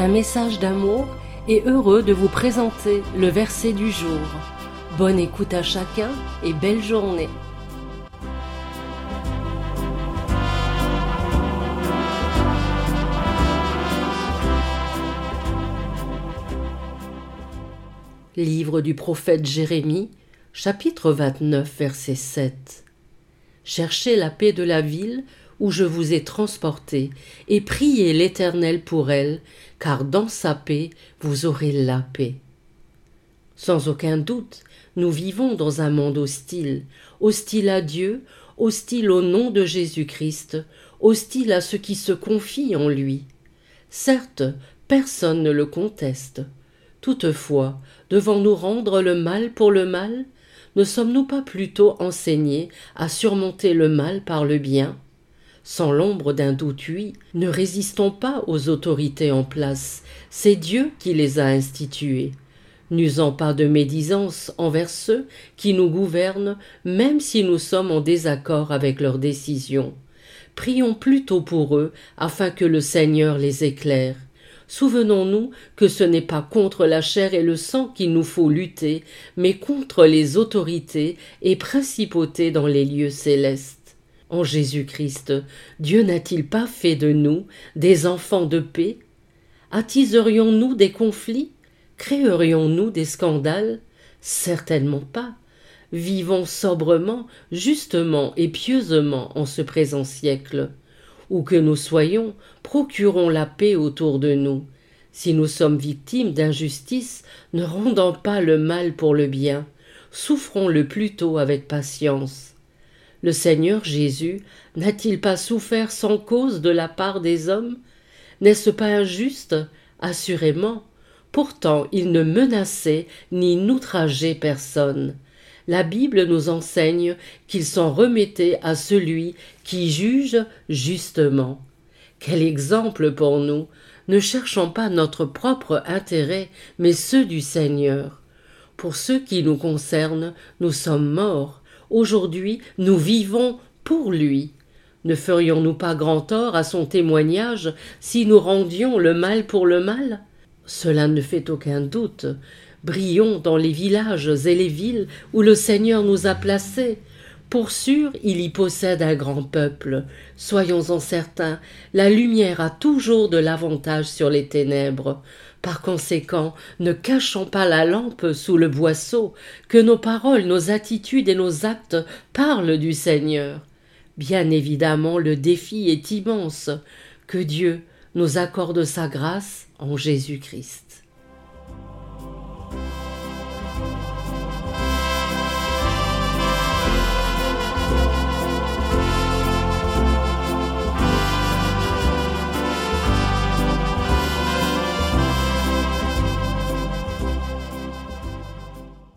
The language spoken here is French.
un message d'amour et heureux de vous présenter le verset du jour. Bonne écoute à chacun et belle journée. Livre du prophète Jérémie, chapitre 29, verset 7. Cherchez la paix de la ville où je vous ai transportés, et priez l'Éternel pour elle, car dans sa paix vous aurez la paix. Sans aucun doute, nous vivons dans un monde hostile, hostile à Dieu, hostile au nom de Jésus-Christ, hostile à ceux qui se confient en lui. Certes, personne ne le conteste. Toutefois, devons-nous rendre le mal pour le mal? Ne sommes-nous pas plutôt enseignés à surmonter le mal par le bien? Sans l'ombre d'un doute, oui, ne résistons pas aux autorités en place, c'est Dieu qui les a instituées. N'usons pas de médisance envers ceux qui nous gouvernent, même si nous sommes en désaccord avec leurs décisions. Prions plutôt pour eux, afin que le Seigneur les éclaire. Souvenons-nous que ce n'est pas contre la chair et le sang qu'il nous faut lutter, mais contre les autorités et principautés dans les lieux célestes. En Jésus-Christ, Dieu n'a-t-il pas fait de nous des enfants de paix? Attiserions-nous des conflits? Créerions-nous des scandales? Certainement pas. Vivons sobrement, justement et pieusement en ce présent siècle. Où que nous soyons, procurons la paix autour de nous. Si nous sommes victimes d'injustice, ne rendons pas le mal pour le bien, souffrons-le plutôt avec patience. Le Seigneur Jésus n'a-t-il pas souffert sans cause de la part des hommes? N'est-ce pas injuste? Assurément. Pourtant, il ne menaçait ni n'outrageait personne. La Bible nous enseigne qu'il s'en remettait à celui qui juge justement. Quel exemple pour nous! Ne cherchons pas notre propre intérêt, mais ceux du Seigneur. Pour ce qui nous concerne, nous sommes morts. Aujourd'hui, nous vivons pour lui. Ne ferions-nous pas grand tort à son témoignage si nous rendions le mal pour le mal? Cela ne fait aucun doute. Brillons dans les villages et les villes où le Seigneur nous a placés. Pour sûr, il y possède un grand peuple. Soyons-en certains, la lumière a toujours de l'avantage sur les ténèbres. Par conséquent, ne cachons pas la lampe sous le boisseau, que nos paroles, nos attitudes et nos actes parlent du Seigneur. Bien évidemment, le défi est immense. Que Dieu nous accorde sa grâce en Jésus-Christ.